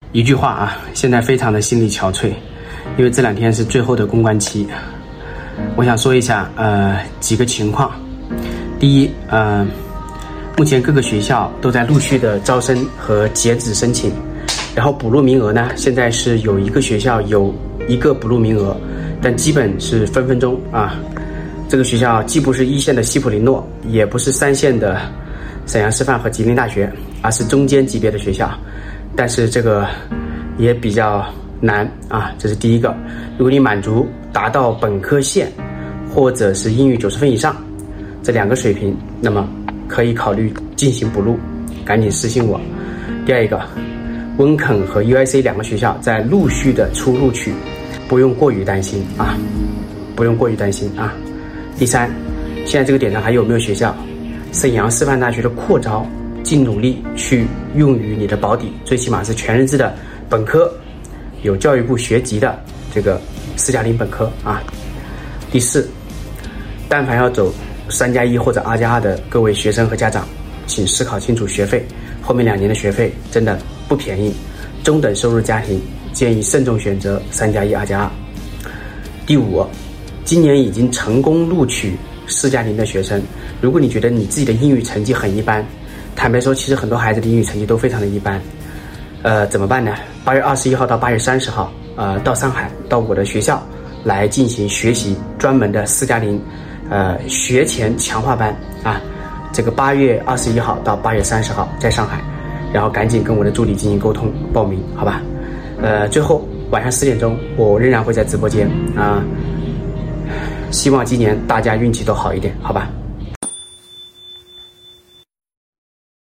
一句话啊，现在非常的心力憔悴，因为这2天是最后的公关期。我想说一下几个情况。第一，目前各个学校都在陆续的招生和截止申请，然后补录名额呢，现在是有一个学校有一个补录名额，但基本是分分钟啊。这个学校既不是1线的西普林诺，也不是3线的沈阳师范和吉林大学，而是中间级别的学校，但是这个也比较难啊，这是第一个。如果你满足达到本科线或者是英语90分以上这2个水平，那么可以考虑进行补录，赶紧私信我。第二一个，温肯和 UIC 2个学校在陆续的出录取，不用过于担心啊，不用过于担心啊。第三，现在这个点上还有没有学校？沈阳师范大学的扩招，尽努力去用于你的保底，最起码是全日制的本科，有教育部学籍的这个4+0本科啊。第四，但凡要走3+1或者2+2的各位学生和家长，请思考清楚学费，后面2年的学费真的不便宜，中等收入家庭建议慎重选择3+1、2+2。第五，今年已经成功录取4+0的学生，如果你觉得你自己的英语成绩很一般，坦白说，其实很多孩子的英语成绩都非常的一般，怎么办呢？8月21号到8月30号，到上海，到我的学校来进行学习专门的4+0，学前强化班啊。这个8月21号到8月30号在上海，然后赶紧跟我的助理进行沟通报名，好吧？最后晚上4点钟，我仍然会在直播间啊。希望今年大家运气都好一点，好吧？